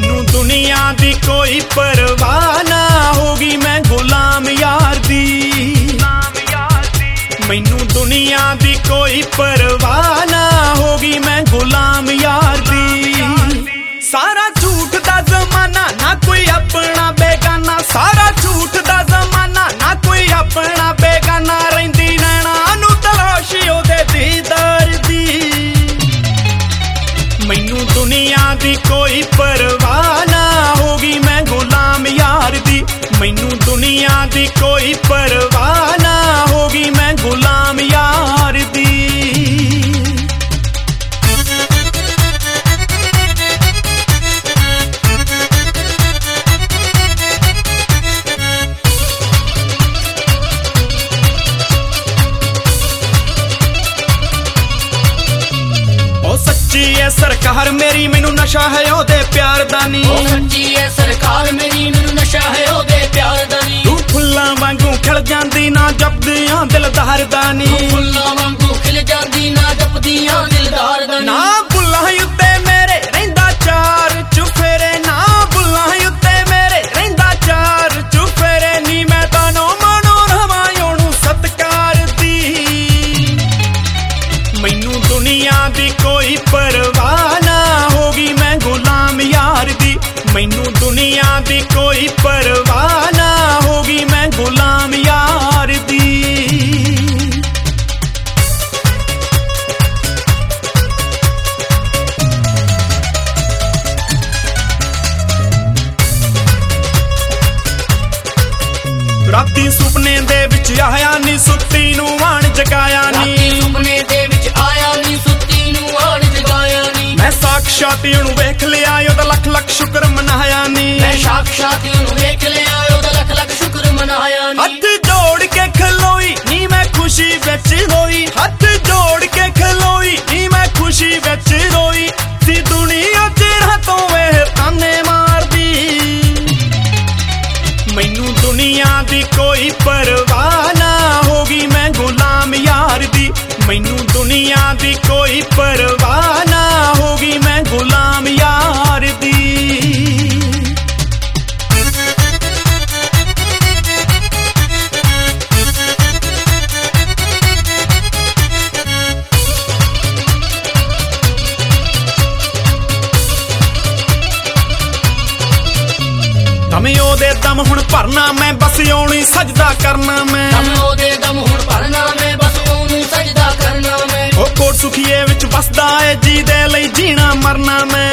मैनू दुनिया दी कोई परवाह ना होगी, मैं गुलाम यार दी। मैनू दुनिया दी कोई परवाह ना होगी, मैं गुलाम यार दी। सारा झूठ दा जमाना ना कोई अपना बेगाना, सारा झूठ दा जमाना ना कोई अपना बेगाना, रहिंदी नैना नू तलाशी ओदे दीदार दी। मैनू दुनिया दी कोई परवाह ना होगी, मैं गुलाम यार दी। मैनू दुनिया दी कोई परवाह ना होगी, मैं गुलाम यार दी। सच्ची है सरकार मेरी, मैनू नशा है ओदे प्यार दा नी। सच्ची है सरकार मेरी, मैनू नशा है ओदे प्यार दा नी। तू फुल्लां वांगू खिल जांदी ना जपदियां दिलदार दा नी। फुल्लां वांगू खिल जांदी ना जपदियां दिलदार दा नी। ना बुल्लां उत्ते मेरे रहिंदा चार चुफेरे, ना बुल्लां उत्ते मेरे रहिंदा चार चुफेरे नी। मैं तानो मनो रवां ओनू सत्कार दी। मैनू दुनिया दी कोई परवाह ना होगी, मैं गुलाम यार दी। मैनू दुनिया दी कोई परवाह ना होगी, मैं गुलाम यार दी। राती सुपने दे विच आया नी, सुत्ती नू आण जगाया नी। सुपने दे विच आया नी, सुत्ती नू आण जगाया नी। मैं साक्षात ओनू वेख लिया, ओदा लख लख शुक्र मनाया नी। मैं साक्षात ओनू वेख लिया, ओदा लख लख शुक्र मनाया नी। हथ जोड़ के खलोई नी मैं खुशी विच रोई, हथ जोड़ के खलोई नी मैं खुशी विच रोई। सी दुनिया तेरा तो वेह ताने मार दी। मैनू दुनिया दी कोई परवाह ना होगी, मैं गुलाम यार दी। मैनू दुनिया दी कोई परवाह ना होगी, मैं गुलाम यार दी। दम ओदे दम हुण भरना मैं, बस ओनू सजदा करना मैं। दम ओदे दम हुण भरना मैं, बस ओनू सजदा करना मैं। ओ कोट सुखिए विच बसदा है, जी दे लई जीना मरना मैं।